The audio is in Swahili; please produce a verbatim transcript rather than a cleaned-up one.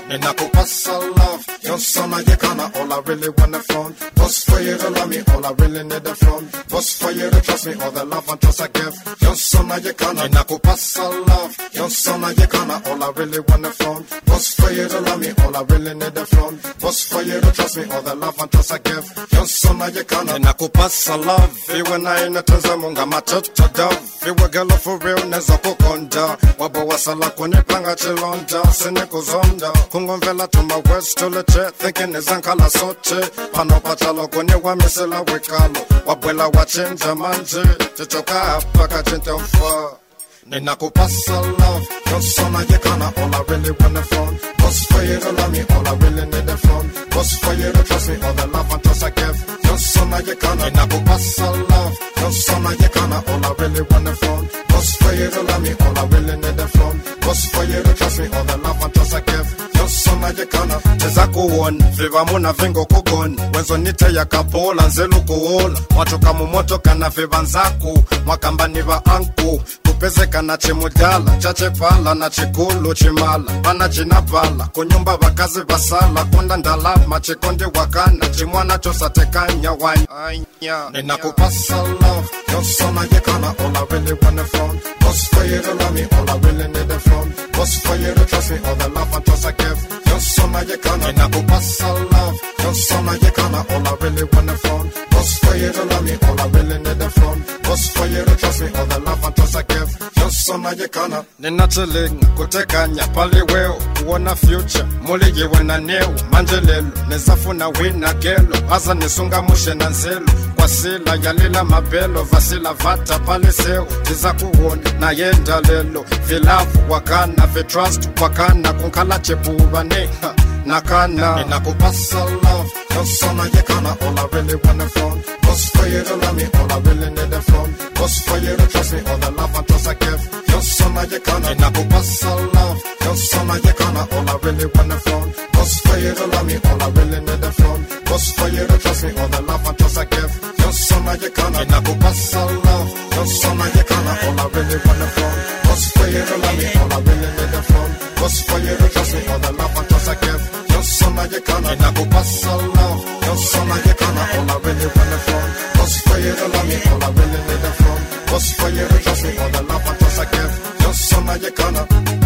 Ninakupasa love, your son I kana. All I really wanna phone was for you to love me. All I really need the phone was for you to trust me. All the love and trust I give, your son I kana. Ninakupasa love, your son I kana. All I really wanna phone was for you to love me. All I really need the phone was for you to trust me. All the love and trust I give, your son I kana. Ninakupasa love, you and I in a Tanzamunga matoto dove. You a girl for real, neza kukonda. Wabo wasala kwenye panga chilonda. Seneko zonda, kungomvela to my west to the chat. Thinking is ankala soche. Pano patalo kwenye wamisela wikalo. Wabwela wachinja manje. Chichoka hapa kachinte mfa. Ninakupasa love, your son I kana. All I really wanna phone was for you to love me. All I really need the phone was for you to trust me. All the love and trust I give, your son I kana. Ninakupasa love, your son I kana. All I really wanna phone was for you to love me. All I really need the phone was for you to trust me. All the love and trust I give, your son I kana. Cheza kuona, viva muna vingo kukoni. Wenzo nite ya kapola, nzelu kuola. Watu kamu moto kana viva nzaku. Mwakamba niva anku. Kupeze kana chimudala, chache pala na chikulu chimala. Pana chinapala, kunyumba wakazi basala. Kunda ndalama, chikonde wakana. Chimwana chosa tekanya wanya. Ninakupasa love, your son I kana. All I really wanna phone was for you to love me. All I really need the phone was for you to trust me. All the love and trust I give, your son I kana. Ninakupasa love, your son I kana. All I really wanna phone was for you to love me. All I really need the phone was for you to trust me. All the love and trust I give, your son I kana. Ninatilinga kutekanya pali weo. Uona future, muli yewe na neo. Manjelelo, nezafuna wina gelo. Aza nisunga mushe na nzelo. Kwa sila yalila mabelo. Vasila vata pali seo. Tiza kuona na yenda lelo. Vilavu wakana, vitrust wakana. Kunkala chepuwa neha nakana. Ninakupasa love, your son I kana. All I really wanna phone was for you to love me. All I really need the phone was for you to trust me. All the love and trust I give, your son I kana. Ninakupasa love, your son I kana. All I really wanna phone was for you to love me. All I really need the phone was for you to trust me. All the love and trust I give, your son I kana. Ninakupasa love, your son I kana. All I really wanna phone was for you to love me. All I really need the phone was for you to trust me. All the love and trust I give, your son I kana. Ninakupasa love, your son I kana. All I really wanna phone was for you to love me. All I really need the phone was for you to trust me. All the love and trust I give, your son I kana.